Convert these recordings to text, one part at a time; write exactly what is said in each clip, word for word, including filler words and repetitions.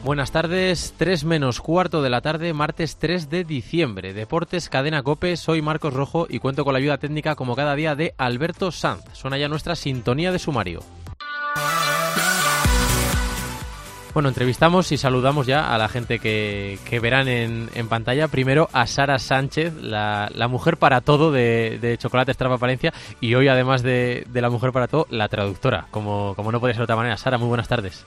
Buenas tardes, tres menos cuarto de la tarde, martes tres de diciembre. Deportes, Cadena COPE, soy Marcos Rojo y cuento con la ayuda técnica como cada día de Alberto Sanz. Suena ya nuestra sintonía de sumario. Bueno, entrevistamos y saludamos ya a la gente que, que verán en, en pantalla. Primero a Sara Sánchez, la, la mujer para todo de, de Chocolate Strava Palencia, y hoy, además de, de la mujer para todo, la traductora, como, como no podía ser de otra manera. Sara, muy buenas tardes.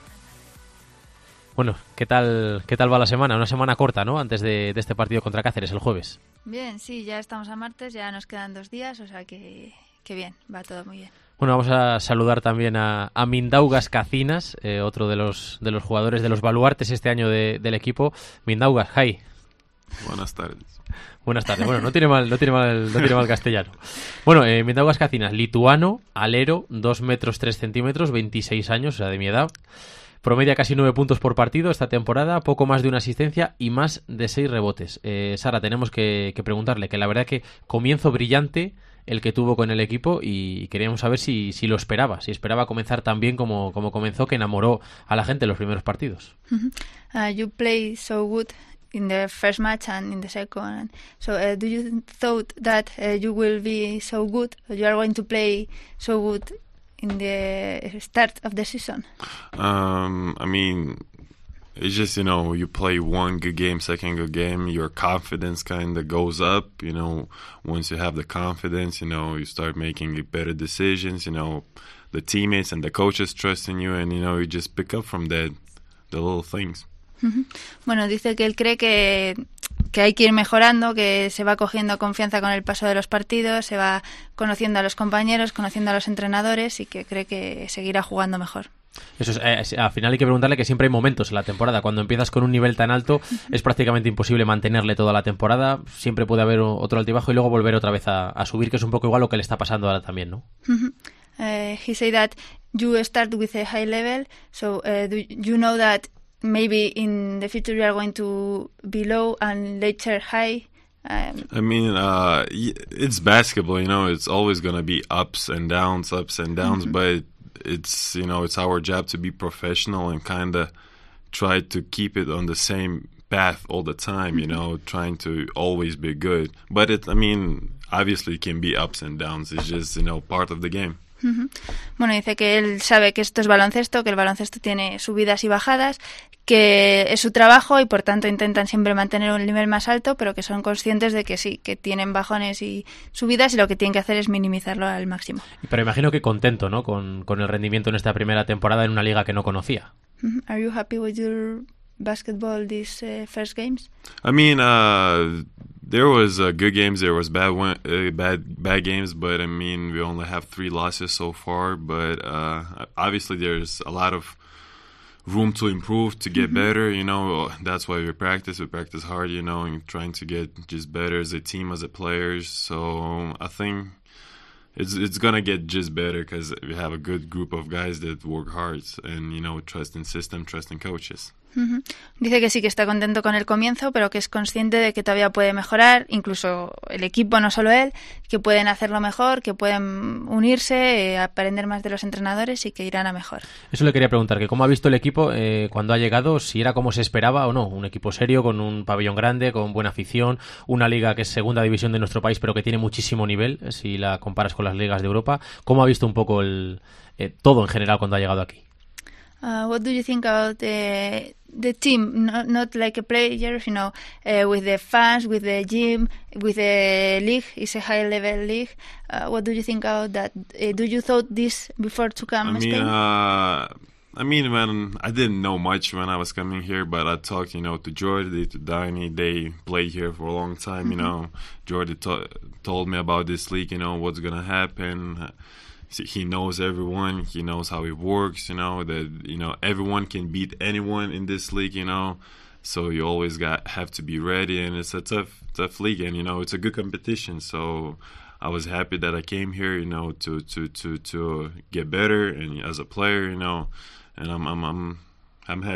Bueno, ¿qué tal, qué tal va la semana? Una semana corta, ¿no? Antes de, de este partido contra Cáceres, el jueves. Bien, sí, ya estamos a martes, ya nos quedan dos días, o sea que, que bien, va todo muy bien. Bueno, vamos a saludar también a, a Mindaugas Cacinas, eh, otro de los de los jugadores, de los baluartes este año de, del equipo. Mindaugas, hi. Buenas tardes. Buenas tardes. Bueno, no tiene mal, no tiene mal, no tiene mal castellano. Bueno, eh, Mindaugas Cacinas, lituano, alero, dos metros tres centímetros, veintiséis años, o sea, de mi edad. Promedia casi nueve puntos por partido esta temporada, poco más de una asistencia y más de seis rebotes. Eh, Sara, tenemos que, que preguntarle, que la verdad que comienzo brillante el que tuvo con el equipo, y queríamos saber si, si lo esperaba, si esperaba comenzar tan bien como, como comenzó, que enamoró a la gente en los primeros partidos. Uh, you play so good in the first match and in the second. So uh, do you thought that uh, you will be so good, you are going to play so good in the start of the season? Um, I mean, it's just, you know, you play one good game, second good game, your confidence kind of goes up, you know. Once you have the confidence, you know, you start making better decisions, you know, the teammates and the coaches trust in you, and, you know, you just pick up from that, the little things. Uh-huh. Bueno, dice que él cree que, que hay que ir mejorando, que se va cogiendo confianza con el paso de los partidos, se va conociendo a los compañeros, conociendo a los entrenadores, y que cree que seguirá jugando mejor. Eso es, eh, al final hay que preguntarle que siempre hay momentos en la temporada. Cuando empiezas con un nivel tan alto es prácticamente imposible mantenerle toda la temporada. Siempre puede haber otro altibajo y luego volver otra vez a, a subir, que es un poco igual lo que le está pasando ahora también, ¿no? Uh-huh. Uh, he said that you start with a high level, so uh, do you know that maybe in the future you are going to be low and later high? Um, I mean, uh, it's basketball, you know, it's always going to be ups and downs, ups and downs, mm-hmm. but it's, you know, it's our job to be professional and kind of try to keep it on the same path all the time, you know, trying to always be good. But it, I mean, obviously it can be ups and downs. It's just, you know, part of the game. Uh-huh. Bueno, dice que él sabe que esto es baloncesto, que el baloncesto tiene subidas y bajadas, que es su trabajo y por tanto intentan siempre mantener un nivel más alto, pero que son conscientes de que sí, que tienen bajones y subidas y lo que tienen que hacer es minimizarlo al máximo. Pero imagino que contento, ¿no?, con, con el rendimiento en esta primera temporada en una liga que no conocía. Uh-huh. Are you happy with your basketball these uh, first games? I mean, uh, there was uh, good games, there was bad one, uh, bad bad games, but I mean, we only have three losses so far. But uh, obviously, there's a lot of room to improve, to get mm-hmm. better. You know, that's why we practice. We practice hard, you know, and trying to get just better as a team, as a players. So I think it's it's gonna get just better because we have a good group of guys that work hard and, you know, trust in system, trust in coaches. Uh-huh. Dice que sí, que está contento con el comienzo, pero que es consciente de que todavía puede mejorar, incluso el equipo, no solo él, que pueden hacerlo mejor, que pueden unirse, eh, aprender más de los entrenadores y que irán a mejor. Eso le quería preguntar, que cómo ha visto el equipo eh, cuando ha llegado, si era como se esperaba o no, un equipo serio, con un pabellón grande, con buena afición, una liga que es segunda división de nuestro país, pero que tiene muchísimo nivel, si la comparas con las ligas de Europa. ¿Cómo ha visto un poco el eh, todo en general cuando ha llegado aquí? Uh, what do you think about the the team? Not not like a player, you know, uh, with the fans, with the gym, with the league. It's a high level league. Uh, what do you think about that? Uh, do you thought this before to come? I mean, Spain? uh, I mean, when I didn't know much when I was coming here, but I talked, you know, to Jordi, to Danny. They played here for a long time, mm-hmm. you know. Jordi to- told me about this league, you know, what's gonna happen. He knows everyone. He knows how it works, you know, that, you know, everyone can beat anyone in this league, you know. So you always got have to be ready, and it's a tough, tough league, and, you know, it's a good competition. So I was happy that I came here, you know, to to to to get better and as a player, you know, and I'm I'm I'm I'm happy.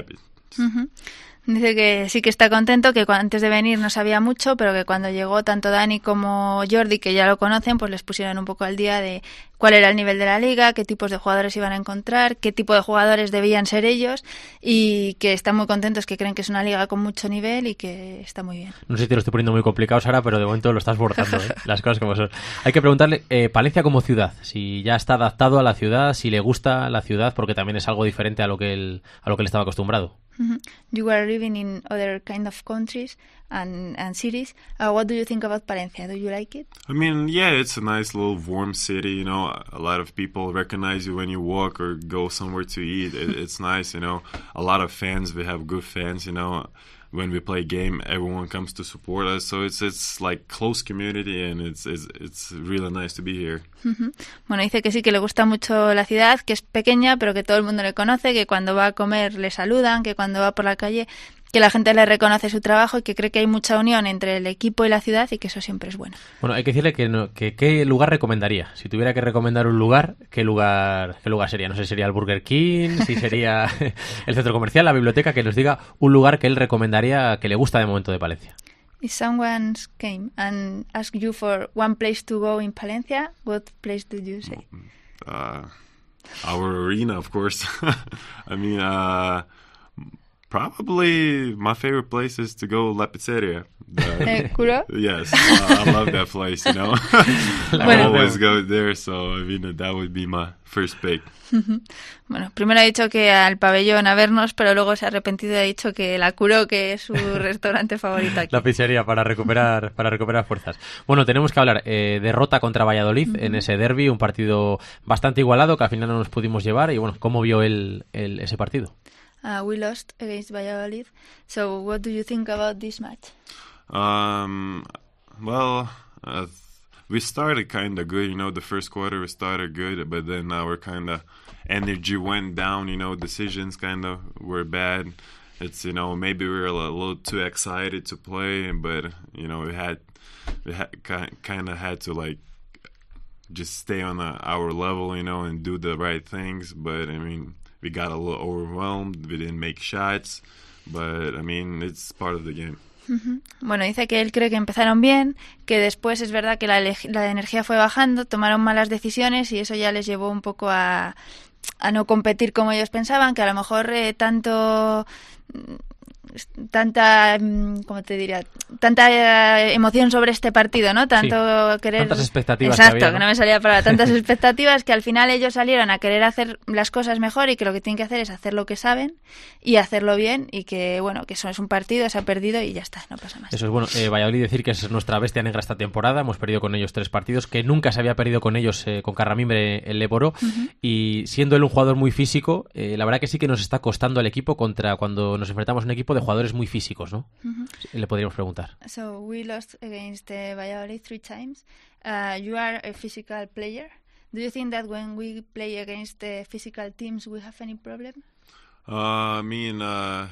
Uh-huh. Dice que sí que está contento, que antes de venir no sabía mucho, pero que cuando llegó tanto Dani como Jordi, que ya lo conocen, pues les pusieron un poco al día de cuál era el nivel de la liga, qué tipos de jugadores iban a encontrar, qué tipo de jugadores debían ser ellos, y que están muy contentos, que creen que es una liga con mucho nivel y que está muy bien. No sé si te lo estoy poniendo muy complicado, Sara, pero de momento lo estás bordando, ¿eh? Las cosas como son. Hay que preguntarle, eh, Palencia como ciudad, si ya está adaptado a la ciudad, si le gusta la ciudad, porque también es algo diferente a lo que él, a lo que él estaba acostumbrado. Mm-hmm. You are living in other kind of countries and, and cities. Uh, what do you think about Palencia? Do you like it? I mean, yeah, it's a nice little warm city, you know. A lot of people recognize you when you walk or go somewhere to eat. It, it's nice, you know. A lot of fans, we have good fans, you know. When we play game, everyone comes to support us, so it's it's like close community, and it's it's it's really nice to be here. Uh-huh. Bueno, dice que sí, que le gusta mucho la ciudad, que es pequeña, pero que todo el mundo le conoce, que cuando va a comer le saludan, que cuando va por la calle, que la gente le reconoce su trabajo y que cree que hay mucha unión entre el equipo y la ciudad y que eso siempre es bueno. Bueno, hay que decirle que, no, que qué lugar recomendaría. Si tuviera que recomendar un lugar, ¿qué lugar qué lugar sería? No sé si sería el Burger King, si sería el centro comercial, la biblioteca, que nos diga un lugar que él recomendaría que le gusta de momento de Palencia. If someone came and asked you for one place to go in Palencia, what place do you say? Uh, our arena, of course. I mean, uh... probably my favorite place is to go La Pizzeria. Uh, ¿Curo? Yes, uh, I love that place, you know. I always go there, so I mean, that would be my first pick. Bueno, primero ha dicho que al pabellón a vernos, pero luego se ha arrepentido y ha dicho que la Curo, que es su restaurante favorito aquí. La pizzería para recuperar para recuperar fuerzas. Bueno, tenemos que hablar eh, derrota contra Valladolid uh-huh. en ese derbi, un partido bastante igualado que al final no nos pudimos llevar. Y bueno, ¿cómo vio él el, ese partido? Uh, we lost against Valladolid. So, what do you think about this match? Um, well, uh, we started kind of good. You know, the first quarter we started good, but then our kind of energy went down. You know, decisions kind of were bad. It's, you know, maybe we were a little too excited to play, but you know, we had we had kind of had to like just stay on the, our level, you know, and do the right things. But I mean, we got a little overwhelmed. We didn't make shots, but I mean, it's part of the game. Uh-huh. Bueno, dice que él cree que empezaron bien, que después es verdad que la, la energía fue bajando, tomaron malas decisiones y eso ya les llevó un poco a, a no competir como ellos pensaban, que a lo mejor eh, tanto... tanta, ¿cómo te diría? Tanta emoción sobre este partido, ¿no? Tanto sí, querer... Tantas expectativas Exacto, que, había, ¿no? que no me salía para tantas expectativas que al final ellos salieron a querer hacer las cosas mejor y que lo que tienen que hacer es hacer lo que saben y hacerlo bien y que, bueno, que eso es un partido, se ha perdido y ya está, no pasa más. Eso es bueno. Eh, Valladolid decir que es nuestra bestia negra esta temporada, hemos perdido con ellos tres partidos, que nunca se había perdido con ellos, eh, con Carramimbre en Leporó, uh-huh. y siendo él un jugador muy físico, eh, la verdad que sí que nos está costando al equipo contra cuando nos enfrentamos a un equipo de jugadores muy físicos, ¿no? Uh-huh. Le podríamos preguntar. So we lost against uh, Valladolid three times. Uh, you are a physical player. Do you think that when we play against uh, physical teams we have any problem? Uh, I mean, uh,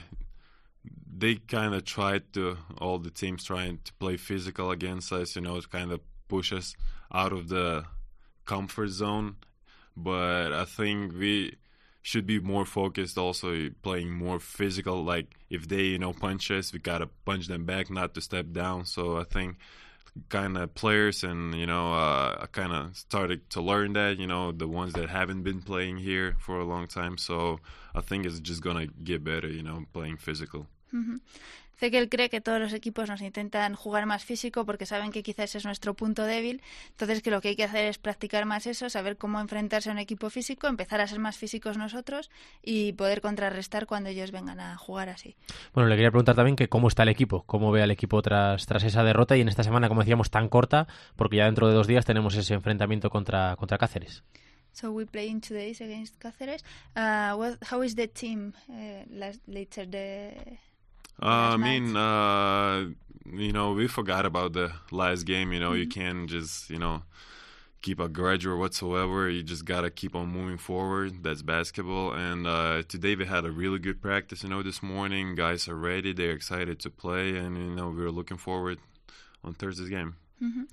they kind of tried to, all the teams trying to play physical against us, you know, to kind of push us out of the comfort zone. But I think we should be more focused also playing more physical. Like if they, you know, punch us, we gotta punch them back, not to step down. So I think kind of players and, you know, uh, kind of started to learn that, you know, the ones that haven't been playing here for a long time. So I think it's just gonna get better, you know, playing physical. Mm-hmm. Sé que él cree que todos los equipos nos intentan jugar más físico porque saben que quizás es nuestro punto débil, entonces que lo que hay que hacer es practicar más eso, saber cómo enfrentarse a un equipo físico, empezar a ser más físicos nosotros y poder contrarrestar cuando ellos vengan a jugar así. Bueno, le quería preguntar también que cómo está el equipo, cómo ve al equipo tras, tras esa derrota y en esta semana, como decíamos, tan corta, porque ya dentro de dos días tenemos ese enfrentamiento contra, contra Cáceres. So we play in two days against Cáceres. Uh, what, how is the team uh, last, later the... Uh, I mean, uh, you know, we forgot about the last game. You know, mm-hmm. you can't just, you know, keep a grudge or whatsoever. You just got to keep on moving forward. That's basketball. And uh, today we had a really good practice, you know, this morning. Guys are ready. They're excited to play. And, you know, we're looking forward on Thursday's game. Mm-hmm.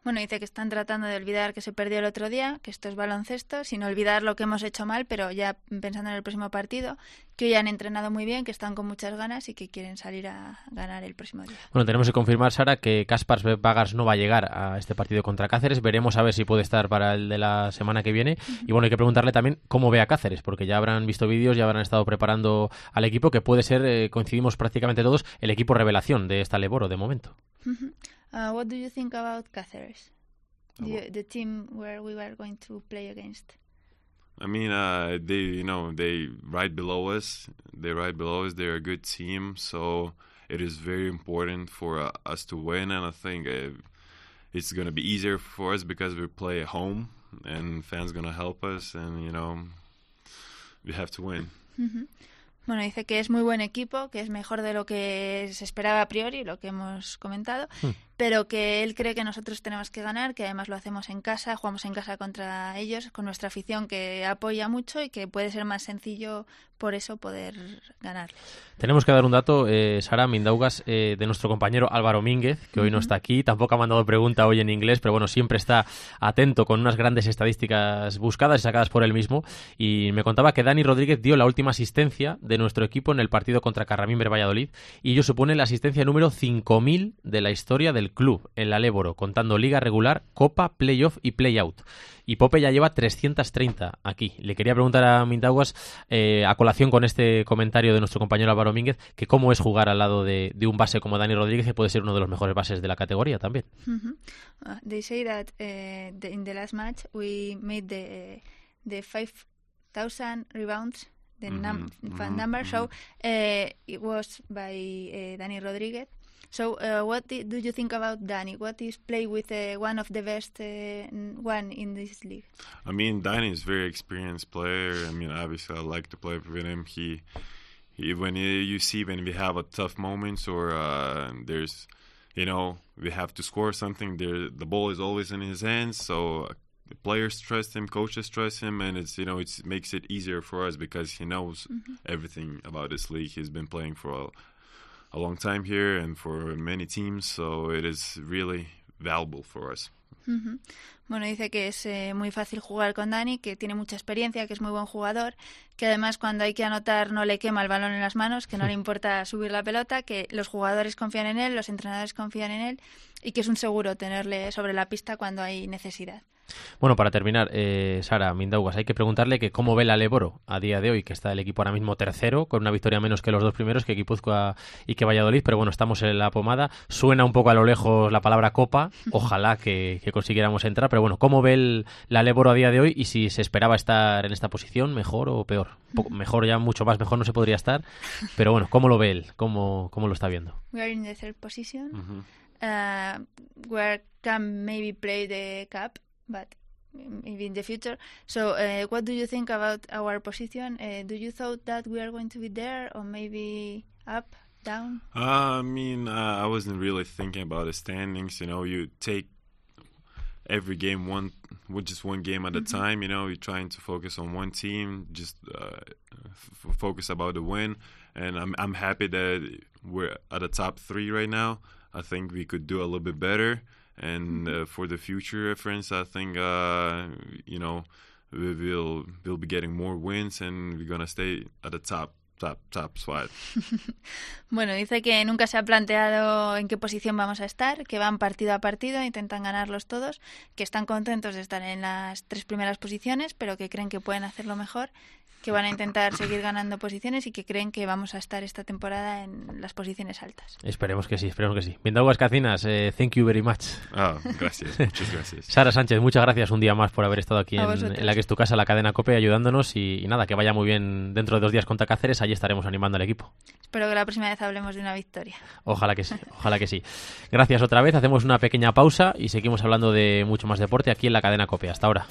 Bueno, dice que están tratando de olvidar que se perdió el otro día, que esto es baloncesto, sin olvidar lo que hemos hecho mal, pero ya pensando en el próximo partido, que hoy han entrenado muy bien, que están con muchas ganas y que quieren salir a ganar el próximo día. Bueno, tenemos que confirmar, Sara, que Kaspars Bagars no va a llegar a este partido contra Cáceres. Veremos a ver si puede estar para el de la semana que viene. Uh-huh. Y bueno, hay que preguntarle también cómo ve a Cáceres, porque ya habrán visto vídeos, ya habrán estado preparando al equipo, que puede ser, eh, coincidimos prácticamente todos, el equipo revelación de esta Leboro de momento. Uh-huh. Uh, what do you think about Cáceres? The, the team where we were going to play against. I mean, uh, they, you know, they right below us. They right below us. They're a good team, so it is very important for uh, us to win. And I think uh, it's going to be easier for us because we play at home, and fans going to help us. And you know, we have to win. Mm-hmm. Bueno, dice que es muy buen equipo, que es mejor de lo que se esperaba a priori, lo que hemos comentado, mm. pero que él cree que nosotros tenemos que ganar, que además lo hacemos en casa, jugamos en casa contra ellos, con nuestra afición que apoya mucho y que puede ser más sencillo por eso poder ganarles. Tenemos que dar un dato, eh, Sara Mindaugas, eh, de nuestro compañero Álvaro Mínguez, que hoy uh-huh. no está aquí, tampoco ha mandado pregunta hoy en inglés, pero bueno, siempre está atento con unas grandes estadísticas buscadas y sacadas por él mismo, y me contaba que Dani Rodríguez dio la última asistencia de nuestro equipo en el partido contra Carramimbre Valladolid, y ello supone la asistencia número cinco mil de la historia del club en la Leboro, contando liga regular, copa, playoff y playout. Y Pope ya lleva trescientos treinta aquí. Le quería preguntar a Mindaugas, eh, a colación con este comentario de nuestro compañero Álvaro Mínguez, que cómo es jugar al lado de, de un base como Dani Rodríguez, que puede ser uno de los mejores bases de la categoría también. Mm-hmm. Uh, they say that uh, the, in the last match we made the, the five thousand rebounds, the mm-hmm. num- mm-hmm. number, so uh, it was by uh, Dani Rodríguez. So, uh, what do you think about Dani? What is play with uh, one of the best uh, one in this league? I mean, Dani is a very experienced player. I mean, obviously, I like to play with him. He, he when you, you see when we have a tough moments or uh, there's, you know, we have to score something. There, the ball is always in his hands. So the players trust him, coaches trust him, and it's you know it makes it easier for us because he knows mm-hmm. everything about this league. He's been playing for a a long time here and for many teams, so it is really valuable for us. Uh-huh. Bueno, dice que es eh, muy fácil jugar con Dani, que tiene mucha experiencia, que es muy buen jugador, que además cuando hay que anotar no le quema el balón en las manos, que no le importa subir la pelota, que los jugadores confían en él, los entrenadores confían en él y que es un seguro tenerle sobre la pista cuando hay necesidad. Bueno, para terminar, eh, Sara Mindaugas, hay que preguntarle que cómo ve la Leboro a día de hoy, que está el equipo ahora mismo tercero, con una victoria menos que los dos primeros, que Guipúzcoa y que Valladolid, pero bueno, estamos en la pomada. Suena un poco a lo lejos la palabra copa, ojalá que, que consiguiéramos entrar, pero bueno, ¿cómo ve el, la Leboro a día de hoy y si se esperaba estar en esta posición, mejor o peor? Poco, mejor ya, mucho más mejor no se podría estar, pero bueno, ¿cómo lo ve él? ¿Cómo, cómo lo está viendo? We are in the third position, Mm-hmm. uh, where can maybe play the cup, but maybe in the future. So, uh, what do you think about our position? Uh, do you thought that we are going to be there, or maybe up, down? Uh, I mean, uh, I wasn't really thinking about the standings. You know, you take every game one, with just one game at a mm-hmm. time. You know, you're trying to focus on one team, just uh, f- focus about the win. And I'm I'm happy that we're at the top three right now. I think we could do a little bit better. And uh, for the future reference, I think, uh, you know, we will we'll be getting more wins and we're going to stay at the top, top, top spot. Bueno, dice que nunca se ha planteado en qué posición vamos a estar, que van partido a partido, intentan ganarlos todos, que están contentos de estar en las tres primeras posiciones, pero que creen que pueden hacerlo mejor, que van a intentar seguir ganando posiciones y que creen que vamos a estar esta temporada en las posiciones altas. Esperemos que sí, esperemos que sí. Mindaugas Cacinas, eh, thank you very much. Ah, oh, gracias, muchas gracias. Sara Sánchez, muchas gracias un día más por haber estado aquí en, en la que es tu casa, la cadena COPE, ayudándonos y, y nada, que vaya muy bien dentro de dos días contra Cáceres, allí estaremos animando al equipo. Espero que la próxima vez hablemos de una victoria. Ojalá que sí, ojalá que sí. Gracias otra vez, hacemos una pequeña pausa y seguimos hablando de mucho más deporte aquí en la cadena COPE. Hasta ahora.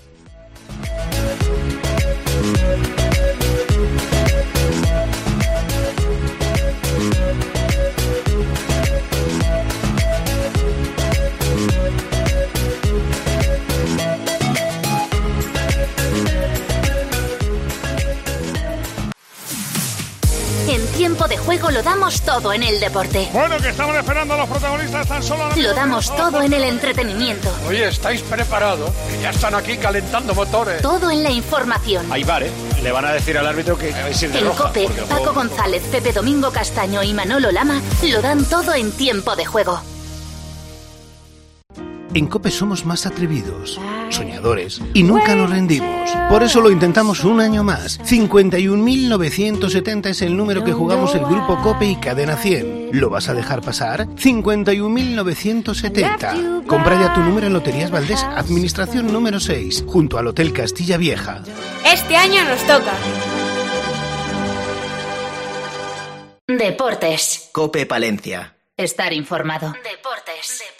En Tiempo de Juego lo damos todo en el deporte. Bueno, que estamos esperando a los protagonistas tan solo... Lo damos todo en el entretenimiento. Oye, ¿estáis preparados? Que ya están aquí calentando motores. Todo en la información. Hay bar, ¿eh? Le van a decir al árbitro que es ir de En roja. COPE, Paco juego... González, Pepe Domingo Castaño y Manolo Lama lo dan todo en Tiempo de Juego. En COPE somos más atrevidos, soñadores y nunca nos rendimos. Por eso lo intentamos un año más. cincuenta y un mil novecientos setenta es el número que jugamos el Grupo COPE y Cadena cien. ¿Lo vas a dejar pasar? cincuenta y un mil novecientos setenta. Compra ya tu número en Loterías Valdés, Administración número seis, junto al Hotel Castilla Vieja. Este año nos toca. Deportes. COPE Palencia. Estar informado. Deportes. Deportes.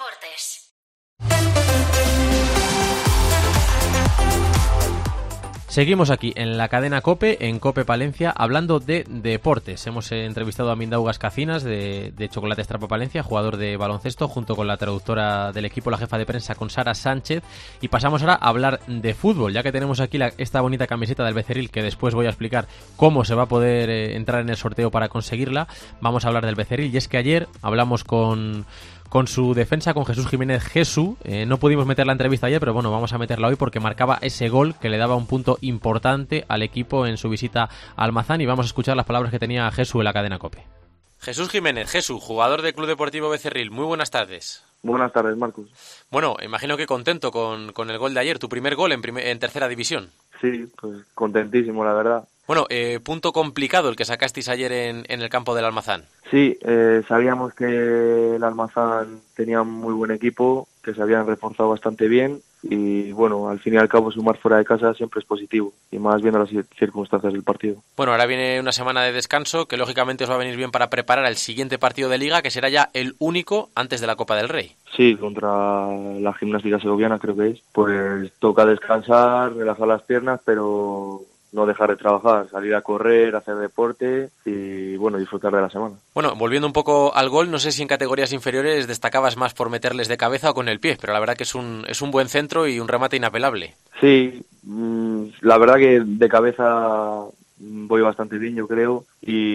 Seguimos aquí en la cadena COPE, en COPE Palencia, hablando de deportes. Hemos eh, entrevistado a Mindaugas Cacinas de, de Chocolate Estrapa Palencia, jugador de baloncesto, junto con la traductora del equipo, la jefa de prensa, con Sara Sánchez. Y pasamos ahora a hablar de fútbol, ya que tenemos aquí la, esta bonita camiseta del Becerril, que después voy a explicar cómo se va a poder eh, entrar en el sorteo para conseguirla. Vamos a hablar del Becerril, y es que ayer hablamos con... con su defensa, con Jesús Jiménez Jesús. Eh, no pudimos meter la entrevista ayer, pero bueno, vamos a meterla hoy porque marcaba ese gol que le daba un punto importante al equipo en su visita a Almazán, y vamos a escuchar las palabras que tenía Jesús en la cadena COPE. Jesús Jiménez Jesús, jugador del Club Deportivo Becerril, muy buenas tardes. Buenas tardes, Marcos. Bueno, imagino que contento con, con el gol de ayer, tu primer gol en, primer, en tercera división. Sí, pues contentísimo, la verdad. Bueno, eh, punto complicado el que sacasteis ayer en, en el campo del Almazán. Sí, eh, sabíamos que el Almazán tenía un muy buen equipo, que se habían reforzado bastante bien y bueno, al fin y al cabo sumar fuera de casa siempre es positivo y más viendo las circunstancias del partido. Bueno, ahora viene una semana de descanso que lógicamente os va a venir bien para preparar el siguiente partido de Liga, que será ya el único antes de la Copa del Rey. Sí, contra la Gimnástica Segoviana creo que es. Pues toca descansar, relajar las piernas, pero no dejar de trabajar, salir a correr, hacer deporte y bueno, disfrutar de la semana. Bueno, volviendo un poco al gol, no sé si en categorías inferiores destacabas más por meterles de cabeza o con el pie, pero la verdad que es un es un buen centro y un remate inapelable. Sí, mmm, la verdad que de cabeza voy bastante bien, yo creo,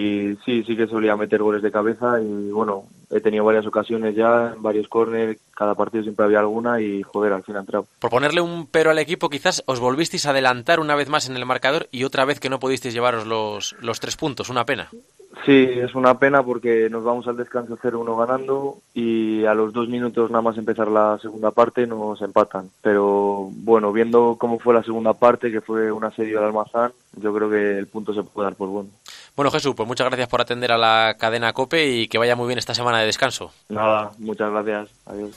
y sí, sí que solía meter goles de cabeza y bueno, he tenido varias ocasiones ya, en varios córner, cada partido siempre había alguna y joder, al fin ha entrado. Por ponerle un pero al equipo, quizás os volvisteis a adelantar una vez más en el marcador y otra vez que no pudisteis llevaros los, los tres puntos, una pena. Sí, es una pena porque nos vamos al descanso cero uno ganando y a los dos minutos nada más empezar la segunda parte nos empatan. Pero bueno, viendo cómo fue la segunda parte, que fue un asedio al Almazán, yo creo que el punto se puede dar por bueno. Bueno, Jesús, pues muchas gracias por atender a la cadena COPE y que vaya muy bien esta semana de descanso. Nada, muchas gracias. Adiós.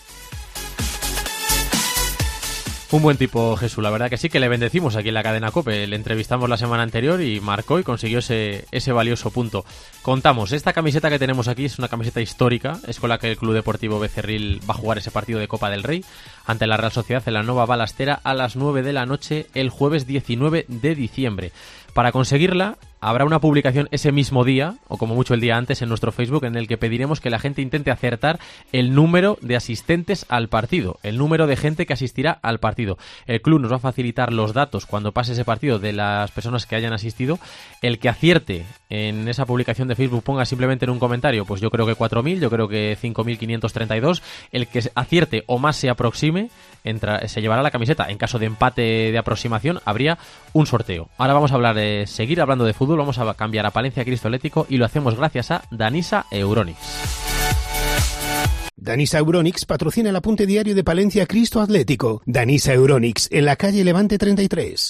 Un buen tipo, Jesús, la verdad que sí, que le bendecimos aquí en la cadena COPE. Le entrevistamos la semana anterior y marcó y consiguió ese, ese valioso punto. Contamos, esta camiseta que tenemos aquí es una camiseta histórica, es con la que el Club Deportivo Becerril va a jugar ese partido de Copa del Rey ante la Real Sociedad en la Nova Balastera a las nueve de la noche el jueves diecinueve de diciembre. Para conseguirla habrá una publicación ese mismo día, o como mucho el día antes, en nuestro Facebook, en el que pediremos que la gente intente acertar el número de asistentes al partido, el número de gente que asistirá al partido. El club nos va a facilitar los datos cuando pase ese partido de las personas que hayan asistido. El que acierte en esa publicación de Facebook ponga simplemente en un comentario, pues yo creo que cuatro mil, yo creo que cinco mil quinientos treinta y dos. El que acierte o más se aproxime entra, se llevará la camiseta. En caso de empate de aproximación habría un sorteo. Ahora vamos a hablar, eh, seguir hablando de fútbol. Vamos a cambiar a Palencia Cristo Atlético y lo hacemos gracias a Danisa Euronics. Danisa Euronics patrocina el apunte diario de Palencia Cristo Atlético. Danisa Euronics, en la calle Levante treinta y tres.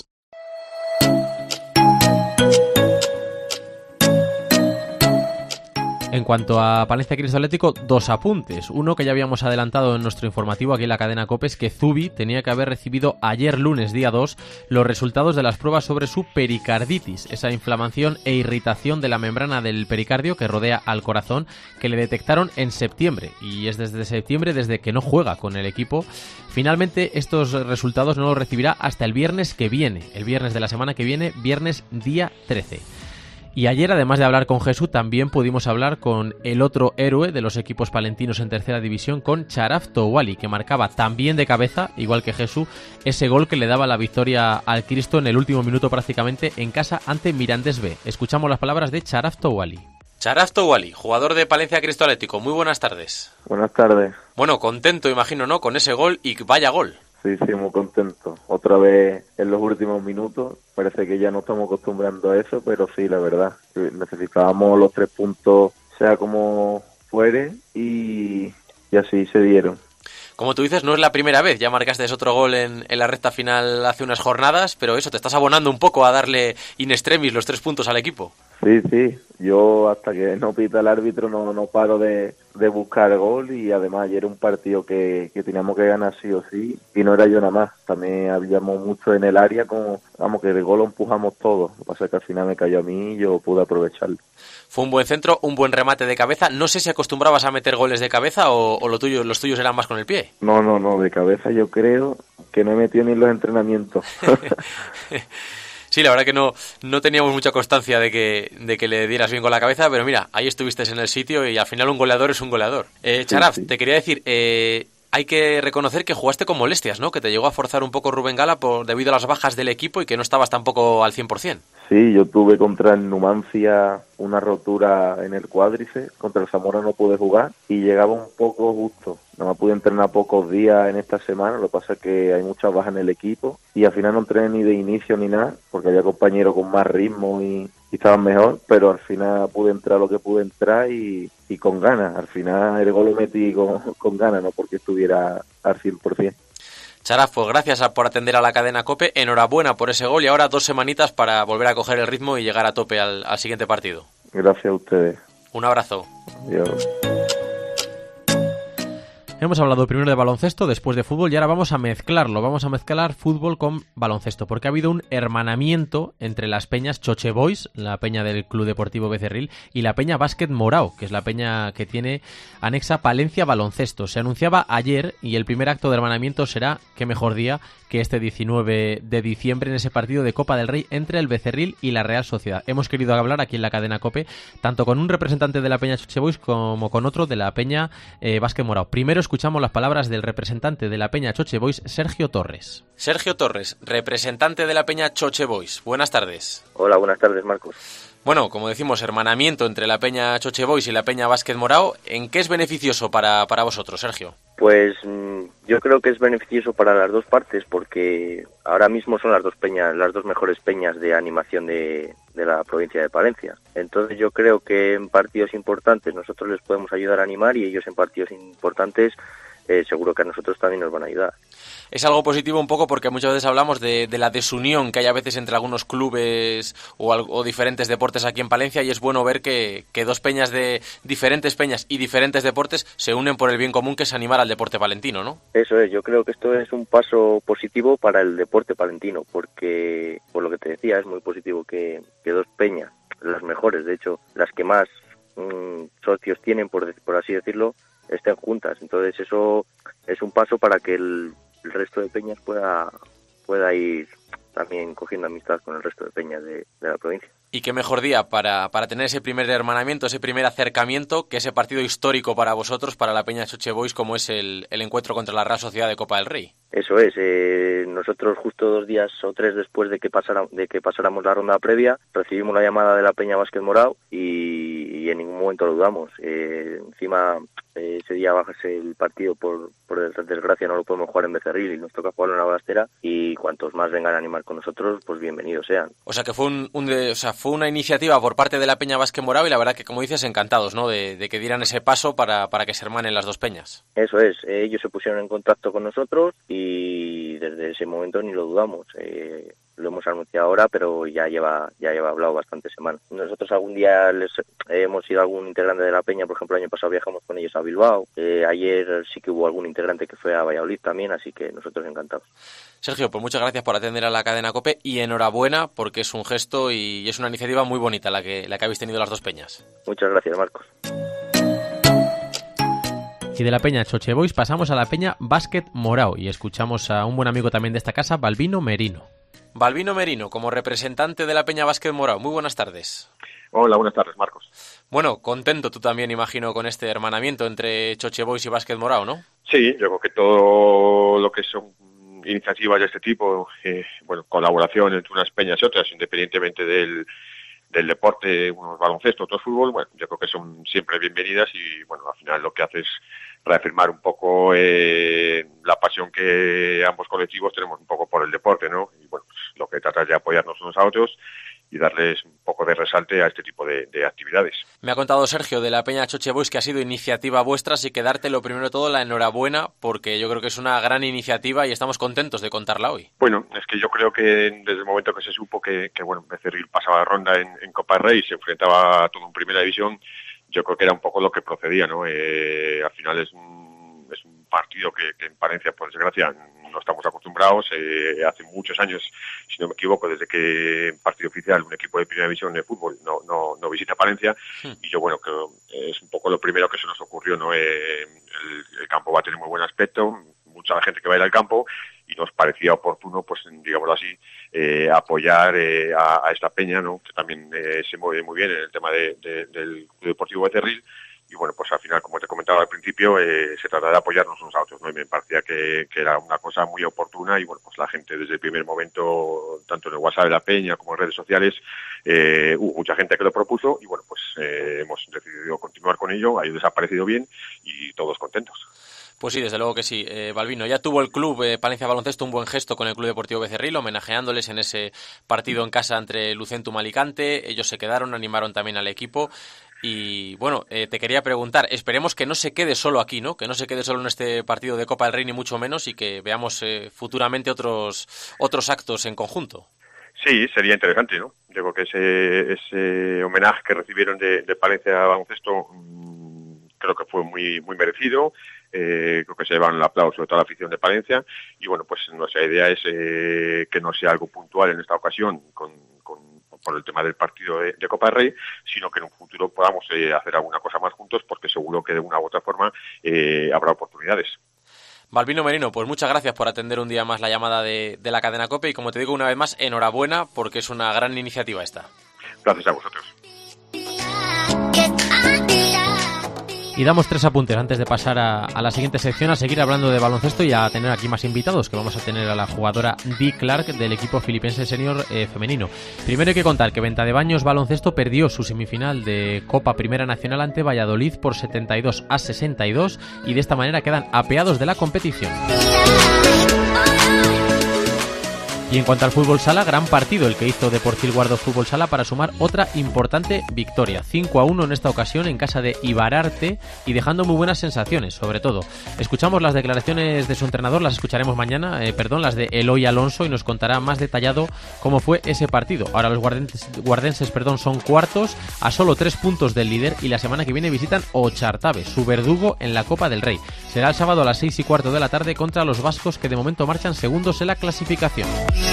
En cuanto a Palencia Cristo Atlético, dos apuntes. Uno que ya habíamos adelantado en nuestro informativo aquí en la cadena COPE, es que Zubi tenía que haber recibido ayer lunes, día dos, los resultados de las pruebas sobre su pericarditis, esa inflamación e irritación de la membrana del pericardio que rodea al corazón, que le detectaron en septiembre, y es desde septiembre desde que no juega con el equipo. Finalmente estos resultados no los recibirá hasta el viernes que viene, el viernes de la semana que viene, viernes día trece. Y ayer, además de hablar con Jesús, también pudimos hablar con el otro héroe de los equipos palentinos en tercera división, con Charaf Touali, que marcaba también de cabeza, igual que Jesús, ese gol que le daba la victoria al Cristo en el último minuto prácticamente en casa ante Mirandés B. Escuchamos las palabras de Charaf Touali. Charaf Touali, jugador de Palencia Cristo Atlético. Muy buenas tardes. Buenas tardes. Bueno, contento, imagino, ¿no? Con ese gol, y vaya gol. Sí, sí, muy contento. Otra vez en los últimos minutos. Parece que ya no estamos acostumbrando a eso, pero sí, la verdad. Necesitábamos los tres puntos, sea como fuere, y, y así se dieron. Como tú dices, no es la primera vez. Ya marcaste otro gol en, en la recta final hace unas jornadas, pero eso, te estás abonando un poco a darle in extremis los tres puntos al equipo. Sí, sí. Yo hasta que no pita el árbitro no, no paro de, de buscar gol, y además ayer era un partido que, que teníamos que ganar sí o sí, y no era yo nada más. También habíamos mucho en el área, como vamos, que de gol lo empujamos todos. Lo que pasa es que al final me cayó a mí y yo pude aprovecharlo. Fue un buen centro, un buen remate de cabeza. No sé si acostumbrabas a meter goles de cabeza o, o lo tuyo, los tuyos eran más con el pie. No, no, no, de cabeza yo creo que no he metido ni en los entrenamientos. Sí, la verdad que no, no teníamos mucha constancia de que, de que le dieras bien con la cabeza, pero mira, ahí estuviste en el sitio y al final un goleador es un goleador. Eh, Charaf, sí, sí. Te quería decir, eh, hay que reconocer que jugaste con molestias, ¿no? Que te llegó a forzar un poco Rubén Gala por, debido a las bajas del equipo y que no estabas tampoco al cien por ciento. Sí, yo tuve contra el Numancia una rotura en el cuádriceps, contra el Zamora no pude jugar y llegaba un poco justo. No me pude entrenar pocos días en esta semana, lo que pasa es que hay muchas bajas en el equipo y al final no entrené ni de inicio ni nada, porque había compañeros con más ritmo y, y estaban mejor, pero al final pude entrar lo que pude entrar y, y con ganas. Al final el gol lo metí con, con ganas, no porque estuviera al cien por ciento. Charaf, pues gracias por atender a la cadena COPE, enhorabuena por ese gol y ahora dos semanitas para volver a coger el ritmo y llegar a tope al, al siguiente partido. Gracias a ustedes. Un abrazo. Adiós. Hemos hablado primero de baloncesto, después de fútbol y ahora vamos a mezclarlo, vamos a mezclar fútbol con baloncesto, porque ha habido un hermanamiento entre las peñas Choche Boys, la peña del Club Deportivo Becerril, y la peña Básquet Morao, que es la peña que tiene anexa Palencia Baloncesto. Se anunciaba ayer y el primer acto de hermanamiento será, qué mejor día que este diecinueve de diciembre en ese partido de Copa del Rey entre el Becerril y la Real Sociedad. Hemos querido hablar aquí en la cadena COPE tanto con un representante de la peña Choche Boys como con otro de la peña eh, Básquet Morao. Primero escuchamos las palabras del representante de la peña Choche Boys, Sergio Torres. Sergio Torres, representante de la peña Choche Boys. Buenas tardes. Hola, buenas tardes, Marcos. Bueno, como decimos, hermanamiento entre la peña Choche Boys y la peña Básquet Morao. ¿En qué es beneficioso para, para vosotros, Sergio? Pues yo creo que es beneficioso para las dos partes porque ahora mismo son las dos peñas, las dos mejores peñas de animación de, de la provincia de Palencia. Entonces yo creo que en partidos importantes nosotros les podemos ayudar a animar y ellos en partidos importantes eh, seguro que a nosotros también nos van a ayudar. Es algo positivo un poco porque muchas veces hablamos de, de la desunión que hay a veces entre algunos clubes o, o diferentes deportes aquí en Palencia y es bueno ver que, que dos peñas de diferentes peñas y diferentes deportes se unen por el bien común que es animar al deporte palentino, ¿no? Eso es, yo creo que esto es un paso positivo para el deporte palentino porque, por lo que te decía, es muy positivo que, que dos peñas, las mejores, de hecho, las que más mmm, socios tienen, por, por así decirlo, estén juntas. Entonces eso es un paso para que el el resto de peñas pueda pueda ir también cogiendo amistad con el resto de peñas de, de la provincia. Y qué mejor día para, para tener ese primer hermanamiento, ese primer acercamiento, que ese partido histórico para vosotros, para la peña Choche Boys, como es el, el encuentro contra la Real Sociedad de Copa del Rey. Eso es, eh, nosotros justo dos días o tres después de que pasara, de que pasáramos la ronda previa, recibimos la llamada de la peña Básquet Morao y, y en ningún momento lo dudamos. Eh, encima eh, ese día bajase el partido, por, por desgracia no lo podemos jugar en Becerril y nos toca jugarlo en la Balastera y cuantos más vengan a animar con nosotros, pues bienvenidos sean. O sea que fue un, un de, o sea, fue una iniciativa por parte de la peña Básquet Morao y la verdad que, como dices, encantados, ¿no? De, de que dieran ese paso para, para que se hermanen las dos peñas. Eso es, eh, ellos se pusieron en contacto con nosotros y desde ese momento ni lo dudamos. Eh, lo hemos anunciado ahora, pero ya lleva ya lleva hablado bastantes semanas. Nosotros algún día les eh, hemos ido a algún integrante de la peña, por ejemplo, el año pasado viajamos con ellos a Bilbao. Eh, ayer sí que hubo algún integrante que fue a Valladolid también, así que nosotros encantados. Sergio, pues muchas gracias por atender a la cadena COPE y enhorabuena porque es un gesto y es una iniciativa muy bonita la que, la que habéis tenido las dos peñas. Muchas gracias, Marcos. Y de la peña Choche Boys pasamos a la peña Básquet Morao y escuchamos a un buen amigo también de esta casa, Balbino Merino. Balbino Merino, como representante de la peña Básquet Morao. Muy buenas tardes. Hola, buenas tardes, Marcos. Bueno, contento tú también, imagino, con este hermanamiento entre Choche Boys y Básquet Morao, ¿no? Sí, yo creo que todo lo que son iniciativas de este tipo, eh, bueno, colaboración entre unas peñas y otras, independientemente del, del deporte, unos baloncesto, otros fútbol, bueno, yo creo que son siempre bienvenidas y, bueno, al final lo que hace es reafirmar un poco eh, la pasión que ambos colectivos tenemos un poco por el deporte, ¿no? Y, bueno, pues, lo que trata es de apoyarnos unos a otros y darles un poco de resalte a este tipo de, de actividades. Me ha contado Sergio de la Peña Choche Boys que ha sido iniciativa vuestra, así que darte lo primero de todo la enhorabuena, porque yo creo que es una gran iniciativa y estamos contentos de contarla hoy. Bueno, es que yo creo que desde el momento que se supo que, que bueno, Becerril pasaba ronda en, en Copa del Rey y se enfrentaba a todo en Primera División, yo creo que era un poco lo que procedía, ¿no? Eh, al final es un, es un partido que, que en Palencia, por desgracia, no estamos acostumbrados. Eh, hace muchos años, si no me equivoco, desde que en partido oficial un equipo de Primera División de fútbol no, no, no visita Palencia, sí. Y yo, bueno, creo es un poco lo primero que se nos ocurrió, ¿no? Eh, el, el campo va a tener muy buen aspecto, mucha gente que va a ir al campo, y nos parecía oportuno, pues, digámoslo así, eh, apoyar eh, a, a esta peña, ¿no? Que también eh, se mueve muy bien en el tema de, de, del Club Deportivo Becerril. Y bueno, pues al final, como te comentaba al principio, eh, se trata de apoyarnos unos a otros, ¿no? Y me parecía que, que era una cosa muy oportuna y bueno, pues la gente desde el primer momento, tanto en el WhatsApp de la Peña como en redes sociales, eh, hubo mucha gente que lo propuso y bueno, pues eh, hemos decidido continuar con ello, ha desaparecido bien y todos contentos. Pues sí, desde luego que sí. Eh, Balbino, ya tuvo el club eh, Palencia Baloncesto un buen gesto con el Club Deportivo Becerril, homenajeándoles en ese partido en casa entre Lucentum Alicante. Ellos se quedaron, animaron también al equipo. Y bueno, eh, te quería preguntar, esperemos que no se quede solo aquí, ¿no? Que no se quede solo en este partido de Copa del Rey, ni mucho menos, y que veamos eh, futuramente otros otros actos en conjunto. Sí, sería interesante, ¿no? Yo creo que ese, ese homenaje que recibieron de, de Palencia Baloncesto mmm, creo que fue muy muy merecido. Eh, creo que se llevan el aplauso de toda la afición de Palencia y bueno, pues nuestra idea es eh, que no sea algo puntual en esta ocasión con, con por el tema del partido de, de Copa del Rey, sino que en un futuro podamos eh, hacer alguna cosa más juntos, porque seguro que de una u otra forma eh, habrá oportunidades. Balbino Merino, pues muchas gracias por atender un día más la llamada de, de la cadena COPE y como te digo una vez más, enhorabuena porque es una gran iniciativa esta. Gracias a vosotros. Y damos tres apuntes antes de pasar a, a la siguiente sección, a seguir hablando de baloncesto y a tener aquí más invitados, que vamos a tener a la jugadora Dee Clark del equipo filipense senior eh, femenino. Primero hay que contar que Ventadebaños Baloncesto perdió su semifinal de Copa Primera Nacional ante Valladolid por setenta y dos a sesenta y dos y de esta manera quedan apeados de la competición. Y en cuanto al fútbol sala, gran partido el que hizo Deportil Guardo Fútbol Sala para sumar otra importante victoria. cinco a uno en esta ocasión en casa de Ibararte y dejando muy buenas sensaciones, sobre todo. Escuchamos las declaraciones de su entrenador, las escucharemos mañana, eh, perdón, las de Eloy Alonso y nos contará más detallado cómo fue ese partido. Ahora los guardenses, guardenses perdón, son cuartos a solo tres puntos del líder y la semana que viene visitan Ochartabe, su verdugo en la Copa del Rey. Será el sábado a las seis y cuarto de la tarde contra los vascos que de momento marchan segundos en la clasificación.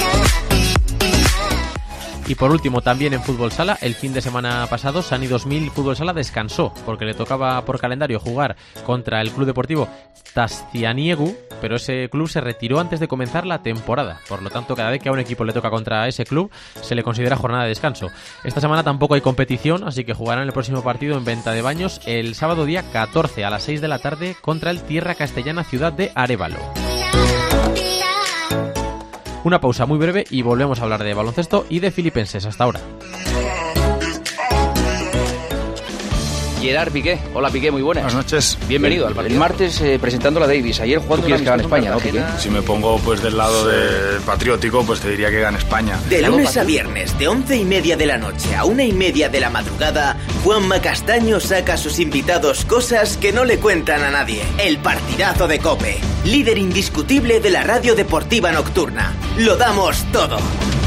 Y por último, también en fútbol sala, el fin de semana pasado Sani dos mil Fútbol Sala descansó porque le tocaba por calendario jugar contra el Club Deportivo Tastianiegu, pero ese club se retiró antes de comenzar la temporada. Por lo tanto, cada vez que a un equipo le toca contra ese club, se le considera jornada de descanso. Esta semana tampoco hay competición, así que jugarán el próximo partido en Ventadebaños el sábado día catorce a las seis de la tarde contra el Tierra Castellana Ciudad de Arévalo. Una pausa muy breve y volvemos a hablar de baloncesto y de filipenses. Hasta ahora. Gerard Piqué. Hola Piqué, muy buenas. Buenas noches. Bienvenido al partido. El martes eh, presentando la Davis. Ayer jugando. ¿Tú quieres que gane España, no, Piqué? Si me pongo pues del lado del patriótico, pues te diría que gane España. De lunes a viernes, de once y media de la noche a una y media de la madrugada, Juanma Castaño saca a sus invitados cosas que no le cuentan a nadie. El partidazo de COPE, líder indiscutible de la radio deportiva nocturna. Lo damos todo.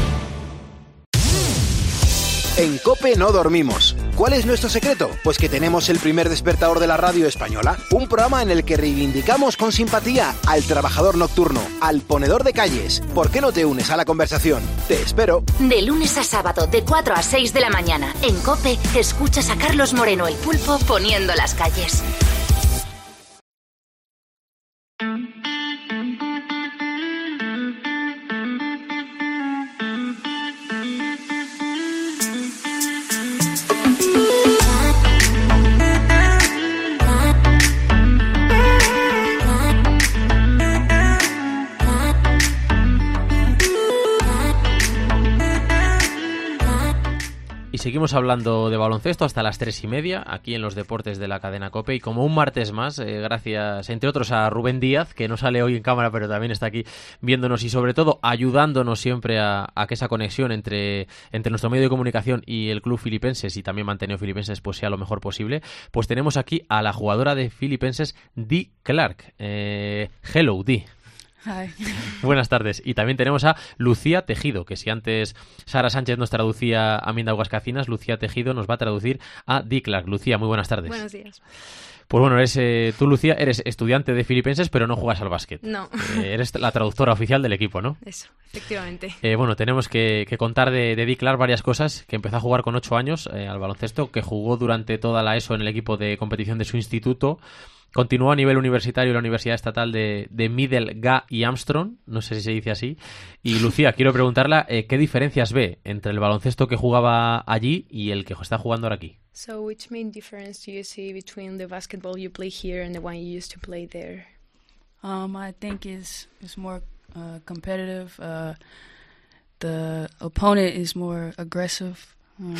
En COPE no dormimos. ¿Cuál es nuestro secreto? Pues que tenemos el primer despertador de la radio española, un programa en el que reivindicamos con simpatía al trabajador nocturno, al ponedor de calles. ¿Por qué no te unes a la conversación? Te espero. De lunes a sábado, de cuatro a seis de la mañana, en COPE, escuchas a Carlos Moreno el Pulpo poniendo las calles. seguimos hablando de baloncesto hasta las tres y media, aquí en los deportes de la cadena COPE, y como un martes más, eh, gracias, entre otros, a Rubén Díaz, que no sale hoy en cámara, pero también está aquí viéndonos y sobre todo ayudándonos siempre a, a que esa conexión entre, entre nuestro medio de comunicación y el club Filipenses, y también Manteneo Filipenses, pues sea lo mejor posible, pues tenemos aquí a la jugadora de Filipenses, Dee Clark. Eh, hello, Dee. Hi. Buenas tardes. Y también tenemos a Lucía Tejido, que si antes Sara Sánchez nos traducía a Mindaugas Cacinas, Lucía Tejido nos va a traducir a Dee Clark. Lucía, muy buenas tardes. Buenos días. Pues bueno, eres, eh, tú, Lucía, eres estudiante de Filipenses, pero no juegas al básquet. No. Eh, eres la traductora oficial del equipo, ¿no? Eso, efectivamente. Eh, bueno, tenemos que, que contar de, de Dee Clark varias cosas, que empezó a jugar con ocho años eh, al baloncesto, que jugó durante toda la ESO en el equipo de competición de su instituto. Continuó a nivel universitario en la Universidad Estatal de, de Middle, Ga y Armstrong, no sé si se dice así. Y Lucía, quiero preguntarla, eh, ¿qué diferencias ve entre el baloncesto que jugaba allí y el que está jugando ahora aquí? So, which main difference do you see between the basketball you play here and the one you used to play there? Um, I think it's it's more uh, competitive. Uh, the opponent is more aggressive um,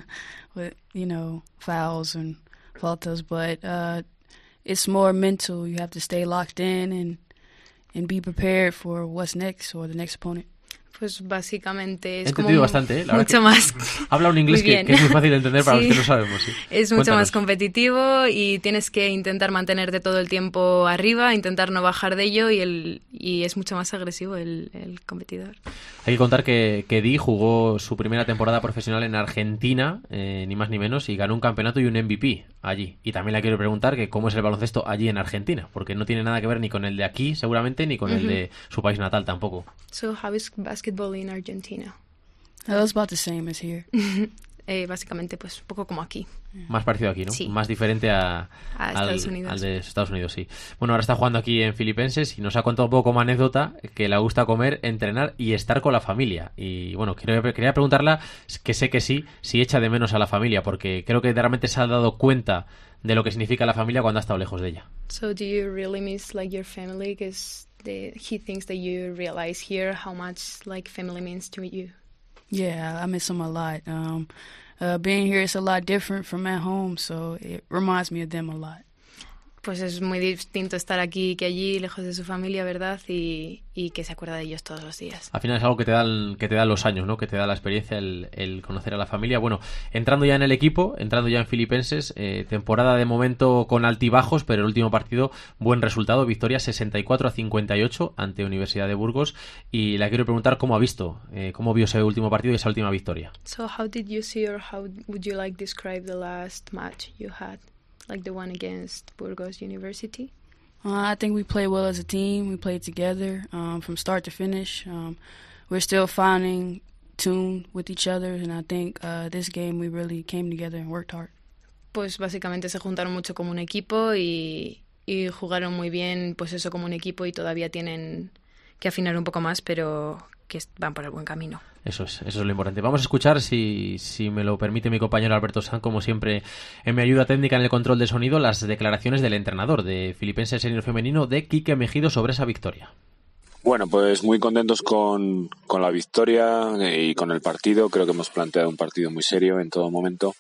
with, you know, fouls and faltas, but uh, it's more mental. You have to stay locked in and and be prepared for what's next or the next opponent. Pues básicamente es He entendido como bastante, ¿eh? La mucho verdad que más. Habla un inglés que, que es muy fácil de entender para Sí. los que no sabemos. Sí. Es mucho Cuéntanos. más competitivo y tienes que intentar mantenerte todo el tiempo arriba, intentar no bajar de ello y el y es mucho más agresivo el, el competidor. Hay que contar que, que Dee jugó su primera temporada profesional en Argentina, eh, ni más ni menos, y ganó un campeonato y un M V P allí. Y también le quiero preguntar que cómo es el baloncesto allí en Argentina, porque no tiene nada que ver ni con el de aquí, seguramente, ni con el Ujú. de su país natal tampoco. So, how is basketball in Argentina? That was about the same as here. eh, básicamente, pues un poco como aquí. Más parecido aquí, ¿no? Sí. Más diferente a, A al, Estados Unidos. al de Estados Unidos, sí. Bueno, ahora está jugando aquí en Filipenses y nos ha contado un poco como anécdota que le gusta comer, entrenar y estar con la familia. Y bueno, quería, quería preguntarla, que sé que sí, si echa de menos a la familia, porque creo que realmente se ha dado cuenta de lo que significa la familia cuando ha estado lejos de ella. So, do you really miss like your family? Because he thinks that you realize here how much like family means to you. Yeah, I miss them a lot. Um, uh, being here is a lot different from at home, so it reminds me of them a lot. Pues es muy distinto estar aquí que allí, lejos de su familia, ¿verdad? Y, y que se acuerda de ellos todos los días. Al final es algo que te dan, que te dan los años, ¿no? Que te da la experiencia, el, el conocer a la familia. Bueno, entrando ya en el equipo, entrando ya en Filipenses, eh, temporada de momento con altibajos, pero el último partido, buen resultado, victoria sesenta y cuatro a cincuenta y ocho ante Universidad de Burgos. Y la quiero preguntar cómo ha visto, eh, cómo vio ese último partido y esa última victoria. So how did you see or how would you like describe the last match you had? Like the one against Burgos University? Uh, I think we played well as a team. We played together um, from start to finish. Um, we're still finding tune with each other, and I think uh, this game we really came together and worked hard. Pues básicamente se juntaron mucho como un equipo y, y jugaron muy bien, pues eso como un equipo y todavía tienen que afinar un poco más, pero que van por el buen camino. Eso es, eso es lo importante. Vamos a escuchar, si, si me lo permite mi compañero Alberto San, como siempre, en mi ayuda técnica en el control de sonido, las declaraciones del entrenador de Filipenses Senior Femenino, de Quique Mejido, sobre esa victoria. Bueno, pues muy contentos con, con la victoria y con el partido. Creo que hemos planteado un partido muy serio en todo momento,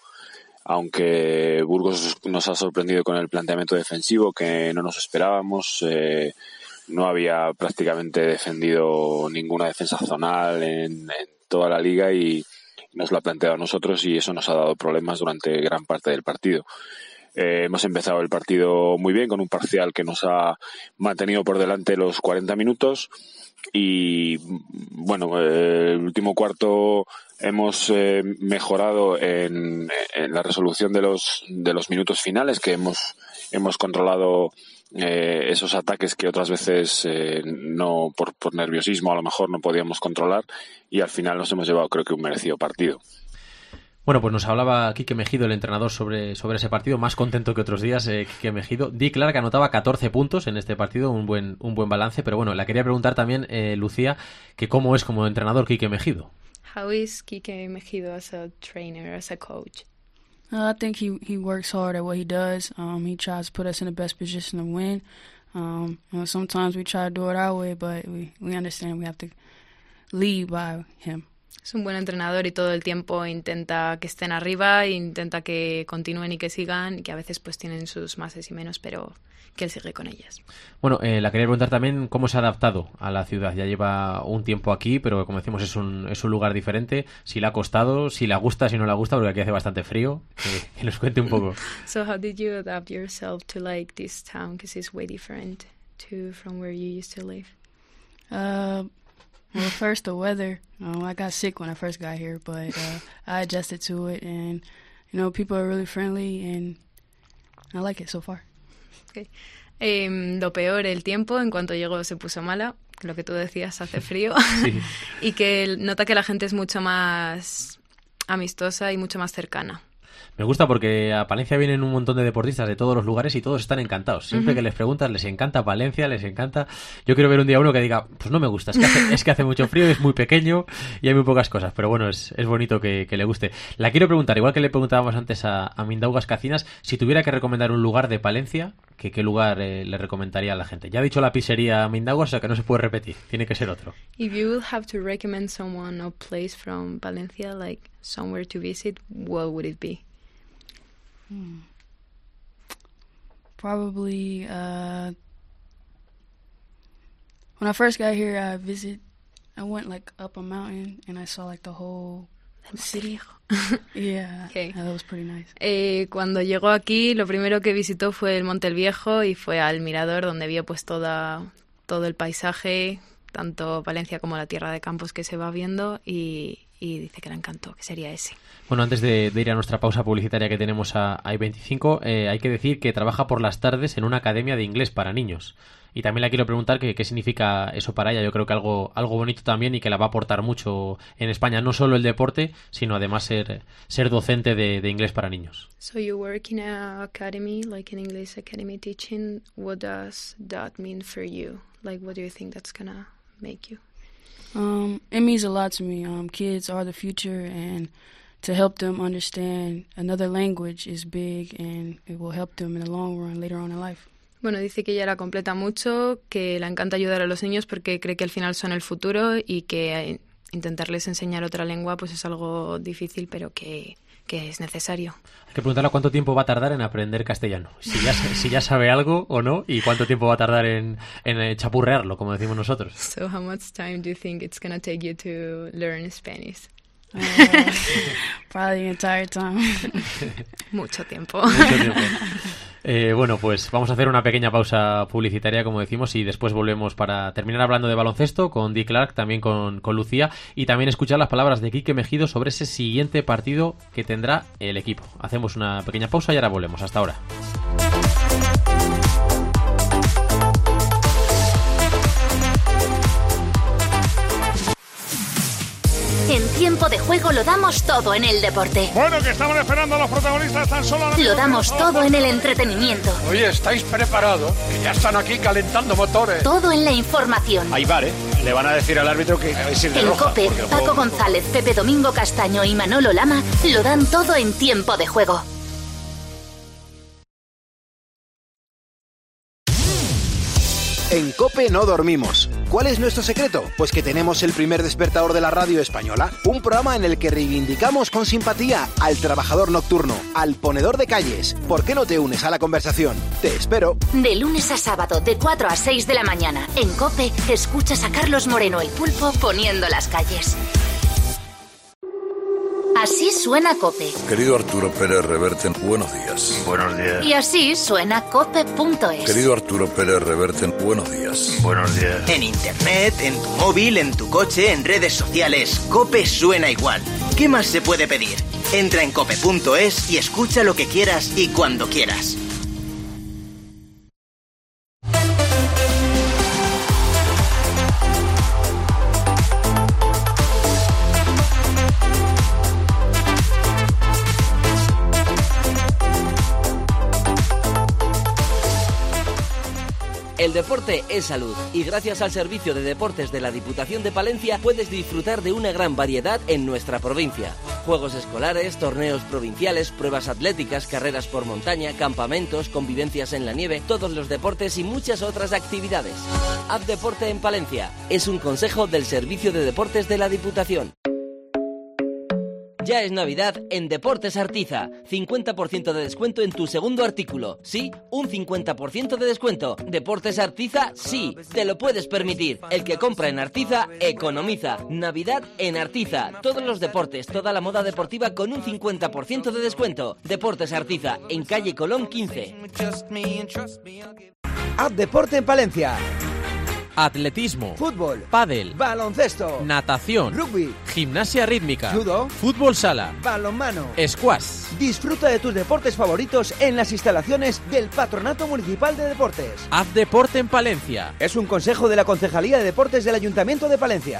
aunque Burgos nos ha sorprendido con el planteamiento defensivo que no nos esperábamos. Eh, no había prácticamente defendido ninguna defensa zonal en, en toda la liga y nos lo ha planteado a nosotros y eso nos ha dado problemas durante gran parte del partido. Eh, hemos empezado el partido muy bien con un parcial que nos ha mantenido por delante los cuarenta minutos y bueno, eh, el último cuarto hemos eh, mejorado en, en la resolución de los de los minutos finales, que hemos hemos controlado eh, esos ataques que otras veces eh, no por, por nerviosismo a lo mejor no podíamos controlar y al final nos hemos llevado creo que un merecido partido. Bueno, pues nos hablaba Quique Mejido, el entrenador, sobre, sobre ese partido, más contento que otros días, eh, Quique Mejido. Dee Clark anotaba catorce puntos en este partido, un buen un buen balance, pero bueno, la quería preguntar también, eh, Lucía, que cómo es como entrenador Quique Mejido. How is Quique Mejido as a trainer, as a coach? Uh, I think he, he works hard at what he does. Um, he tries to put us in the best position to win. Um, you know, sometimes we try to do it our way, but we, we understand we have to lead by him. Es un buen entrenador y todo el tiempo intenta que estén arriba, intenta que continúen y que sigan, y que a veces pues tienen sus máses y menos, pero que él sigue con ellas. Bueno, eh, la quería preguntar también cómo se ha adaptado a la ciudad. Ya lleva un tiempo aquí, pero como decimos es un, es un lugar diferente. Si le ha costado, si le gusta, si no le gusta, porque aquí hace bastante frío. Que, que nos cuente un poco. So how did you adapt yourself to like this town? Because it's way different to from where you used to live. Uh, well, first the weather. Um, I got sick when I first got here, but uh, I adjusted to it, and you know, people are really friendly, and I like it so far. Okay. Eh, lo peor, el tiempo. En cuanto llegó se puso mala, lo que tú decías, hace frío. Sí. Y que nota que la gente es mucho más amistosa y mucho más cercana. Me gusta porque a Palencia vienen un montón de deportistas de todos los lugares y todos están encantados. Siempre uh-huh. que les preguntas, les encanta Palencia, les encanta. Yo quiero ver un día uno que diga, pues no me gusta, es que hace, es que hace mucho frío, es muy pequeño y hay muy pocas cosas. Pero bueno, es, es bonito que, que le guste. La quiero preguntar, igual que le preguntábamos antes a, a Mindaugas Cacinas, si tuviera que recomendar un lugar de Palencia, que qué lugar eh, le recomendaría a la gente. Ya ha dicho la pizzería Mindaugas, o sea que no se puede repetir, tiene que ser otro. If you would have to recommend someone or place from Palencia, like somewhere to visit, what would it be? Hmm. Probably uh, when I first got here, I visited. I went like up a mountain and I saw like the whole city. Yeah, okay. That was pretty nice. Eh, cuando llegó aquí, lo primero que visitó fue el Monte el Viejo y fue al mirador donde vio pues toda todo el paisaje, tanto Palencia como la tierra de campos que se va viendo y y dice que le encantó, que sería ese. Bueno, antes de, de ir a nuestra pausa publicitaria que tenemos a, a I veinticinco, eh, hay que decir que trabaja por las tardes en una academia de inglés para niños. Y también le quiero preguntar que, qué significa eso para ella. Yo creo que algo algo bonito también y que la va a aportar mucho en España. No solo el deporte, sino además ser ser docente de, de inglés para niños. So you work in a academy, like an English academy teaching. What does that mean for you? Like, what do you think that's gonna make you? Um, it means a lot to me. Um, kids are the future, and to help them understand another language is big, and it will help them in the long run later on in life. Bueno, dice que ella la completa mucho, que le encanta ayudar a los niños porque cree que al final son el futuro y que intentarles enseñar otra lengua pues es algo difícil, pero que, que es necesario. Hay que preguntarle cuánto tiempo va a tardar en aprender castellano, si ya, si ya sabe algo o no, y cuánto tiempo va a tardar en, en chapurrearlo, como decimos nosotros. So how much time do you think it's going to take you to learn Spanish? Uh, probably the entire time. Mucho tiempo. Mucho tiempo. Eh, bueno, pues vamos a hacer una pequeña pausa publicitaria, como decimos, y después volvemos para terminar hablando de baloncesto con Dick Clark, también con, con Lucía, y también escuchar las palabras de Quique Mejido sobre ese siguiente partido que tendrá el equipo. Hacemos una pequeña pausa y ahora volvemos. Hasta ahora. En Tiempo de Juego lo damos todo en el deporte. Bueno, que estamos esperando a los protagonistas tan solo... Lo damos todo en el entretenimiento. Oye, ¿estáis preparados? Que ya están aquí calentando motores. Todo en la información. Hay V A R, ¿eh? Le van a decir al árbitro que es ir de en roja. COPE, Paco juego... González, Pepe Domingo Castaño y Manolo Lama lo dan todo en Tiempo de Juego. En COPE no dormimos. ¿Cuál es nuestro secreto? Pues que tenemos el primer despertador de la radio española, un programa en el que reivindicamos con simpatía al trabajador nocturno, al ponedor de calles. ¿Por qué no te unes a la conversación? Te espero. De lunes a sábado, de cuatro a seis de la mañana, en COPE, escuchas a Carlos Moreno el Pulpo poniendo las calles. Así suena COPE. Querido Arturo Pérez Reverte, buenos días. Buenos días. Y así suena cope punto es. Querido Arturo Pérez Reverte, buenos días. Buenos días. En internet, en tu móvil, en tu coche, en redes sociales, COPE suena igual. ¿Qué más se puede pedir? Entra en cope punto es y escucha lo que quieras y cuando quieras. El deporte es salud y gracias al Servicio de Deportes de la Diputación de Palencia puedes disfrutar de una gran variedad en nuestra provincia. Juegos escolares, torneos provinciales, pruebas atléticas, carreras por montaña, campamentos, convivencias en la nieve, todos los deportes y muchas otras actividades. Haz deporte en Palencia. Es un consejo del Servicio de Deportes de la Diputación. Ya es Navidad en Deportes Artiza. cincuenta por ciento de descuento en tu segundo artículo. Sí, un cincuenta por ciento de descuento. Deportes Artiza, sí, te lo puedes permitir. El que compra en Artiza, economiza. Navidad en Artiza. Todos los deportes, toda la moda deportiva con un cincuenta por ciento de descuento. Deportes Artiza, en calle Colón quince. Haz deporte en Palencia. Atletismo, fútbol, pádel, baloncesto, natación, rugby, gimnasia rítmica, judo, fútbol sala, balonmano, squash. Disfruta de tus deportes favoritos en las instalaciones del Patronato Municipal de Deportes. Haz deporte en Palencia. Es un consejo de la Concejalía de Deportes del Ayuntamiento de Palencia.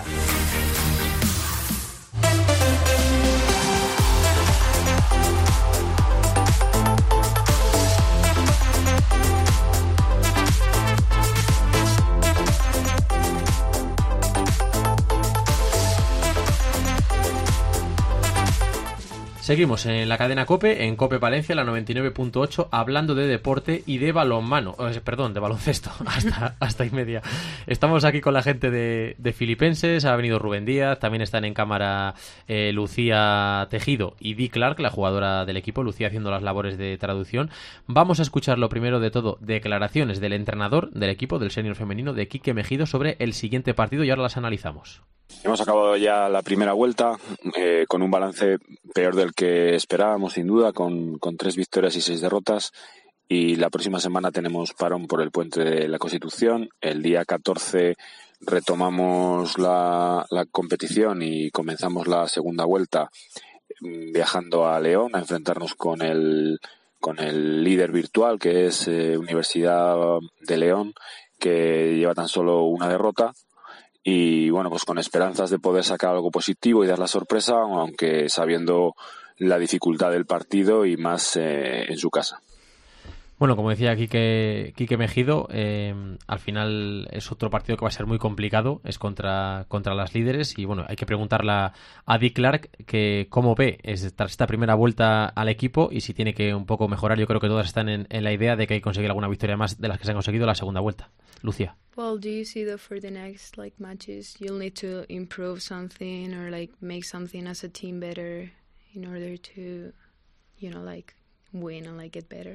Seguimos en la cadena COPE, en COPE Palencia, la noventa y nueve punto ocho, hablando de deporte y de balonmano, eh, perdón, de baloncesto, hasta, hasta y media. Estamos aquí con la gente de, de Filipenses, ha venido Rubén Díaz, también están en cámara eh, Lucía Tejido y Dee Clark, la jugadora del equipo, Lucía haciendo las labores de traducción. Vamos a escuchar lo primero de todo, declaraciones del entrenador del equipo, del senior femenino, de Quique Mejido, sobre el siguiente partido y ahora las analizamos. Hemos acabado ya la primera vuelta eh, con un balance peor del que esperábamos, sin duda, con, con tres victorias y seis derrotas. Y la próxima semana tenemos parón por el puente de la Constitución. El día catorce retomamos la, la competición y comenzamos la segunda vuelta viajando a León a enfrentarnos con el, con el líder virtual, que es eh, Universidad de León, que lleva tan solo una derrota. Y bueno, pues con esperanzas de poder sacar algo positivo y dar la sorpresa, aunque sabiendo la dificultad del partido y más eh, en su casa. Bueno, como decía Quique, Quique Mejido, eh, al final es otro partido que va a ser muy complicado, es contra, contra las líderes y bueno, hay que preguntarle a Dee Clark que cómo ve esta, esta primera vuelta al equipo y si tiene que un poco mejorar. Yo creo que todas están en, en la idea de que hay que conseguir alguna victoria más de las que se han conseguido la segunda vuelta. Lucía. Well, do you see that for the next like matches you'll need to improve something or like make something as a team better in order to, you know, like win and like get better?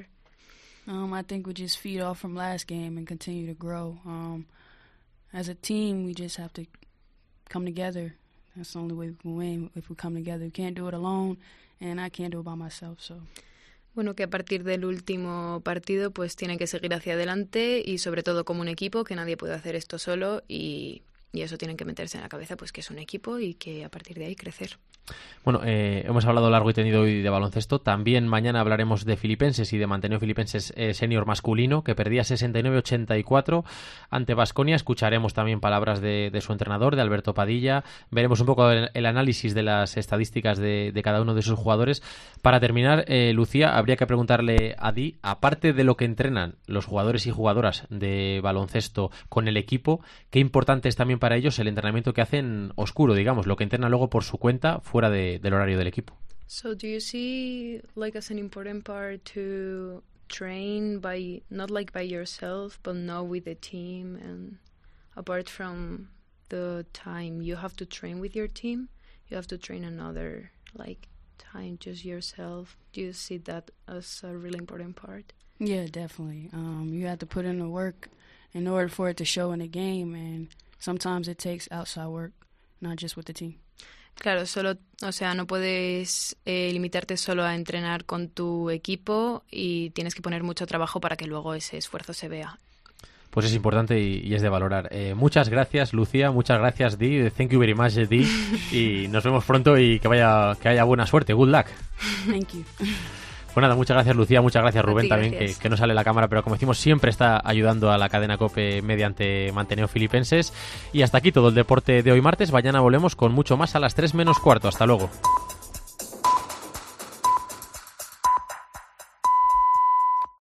Um, I think we just feed off from last game and continue to grow. Um, as a team, we just have to come together. That's the only way we can win, if we come together. We can't do it alone, and I can't do it by myself, so... Bueno, que a partir del último partido pues tienen que seguir hacia adelante y sobre todo como un equipo, que nadie puede hacer esto solo y, y eso tienen que meterse en la cabeza, pues que es un equipo y que a partir de ahí crecer. Bueno, eh, hemos hablado largo y tendido hoy de baloncesto. También mañana hablaremos de Filipenses y de Manteneo Filipenses eh, senior masculino, que perdía sesenta y nueve a ochenta y cuatro ante Baskonia. Escucharemos también palabras de, de su entrenador, de Alberto Padilla. Veremos un poco el, el análisis de las estadísticas de, de cada uno de sus jugadores. Para terminar, eh, Lucía, habría que preguntarle a Dee, aparte de lo que entrenan los jugadores y jugadoras de baloncesto con el equipo, qué importante es también para ellos el entrenamiento que hacen oscuro, digamos, lo que entrenan luego por su cuenta, fuera de, del horario del equipo. So do you see like as an important part to train by not like by yourself but now with the team, and apart from the time you have to train with your team, you have to train another like time just yourself? Do you see that as a really important part? Yeah, definitely. Um, you have to put in the work in order for it to show in the game, and sometimes it takes outside work, not just with the team. Claro, solo, o sea, no puedes eh, limitarte solo a entrenar con tu equipo y tienes que poner mucho trabajo para que luego ese esfuerzo se vea. Pues es importante y, y es de valorar. Eh, muchas gracias, Lucía, muchas gracias, Dee. Thank you very much, Dee. Y nos vemos pronto y que vaya que haya buena suerte. Good luck. Thank you. Pues nada, muchas gracias, Lucía, muchas gracias, Rubén, ti, también, gracias. que, que no sale la cámara, pero como decimos, siempre está ayudando a la cadena COPE mediante Manteneo Filipenses. Y hasta aquí todo el deporte de hoy martes. Mañana volvemos con mucho más a las tres menos cuarto. Hasta luego.